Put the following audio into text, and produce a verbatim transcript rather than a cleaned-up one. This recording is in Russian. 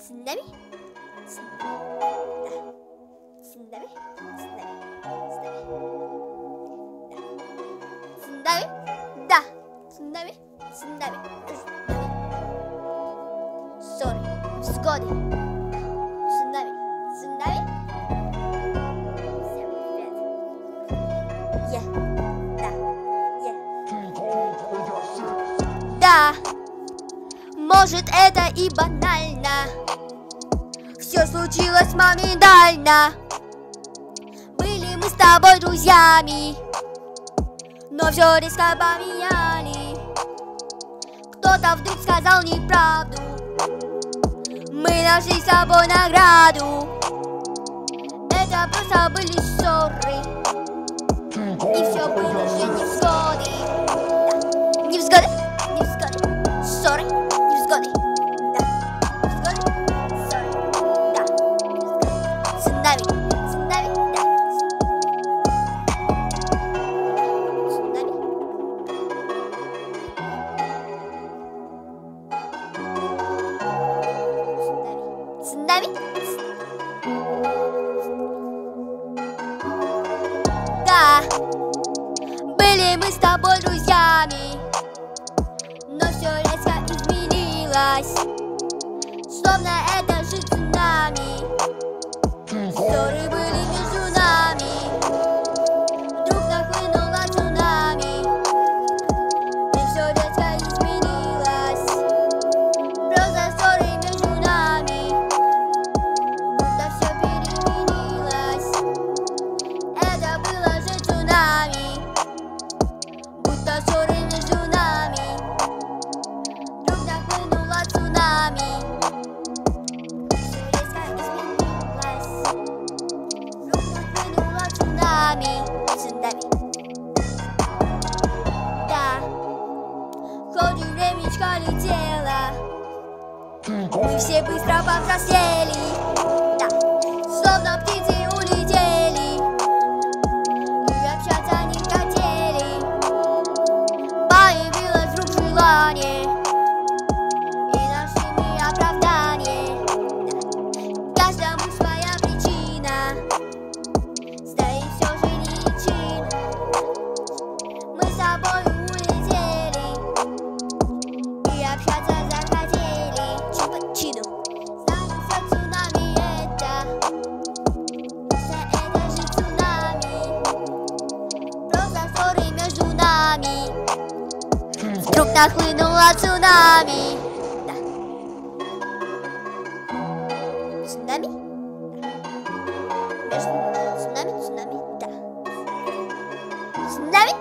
Цунами? Цунами? Цунами? Да. Цунами? Цунами? Sorry. Сгоды. Цунами? Цунами? Всем привет. Е. Да. Е. Да. Может, это и банально. Все случилось моментально. Были мы с тобой друзьями, но все резко поменяли. Кто-то вдруг сказал неправду. Мы нашли с тобой награду. Это просто были ссоры, и все было же невзгоды. Да. Невзгоды, невзгоды, ссоры, невзгоды. Да. Невзгоды, ссоры, да. Невзгоды. Цунами, цунами, да. Цунами. Цунами. Да. Были мы с тобой друзьями, но все резко изменилось, словно это же цунами. Ссоры были между нами, вдруг нахлынуло цунами, и все резко изменилось. Просто ссоры между нами, будто все переменилось. Это было же цунами, будто ссоры между нами, вдруг нахлынуло цунами, все резко изменилось. Вдруг нахлынуло цунами, цунами. Да, в ходе времечко летело, мы все быстро повзрослели. Да, словно птицы улетели, и общаться не хотели. Появилось вдруг желание, и нашли мы оправдание. Да. Каждому своя причина, стоит все же личин. Мы с тобой улетели, и общаться захотели. Чупа-чину. Знаем, все цунами это, все это же цунами. Просто ссоры между нами, вдруг нахлынуло цунами. Да. Цунами? Да. Между цунами, цунами, да. Цунами?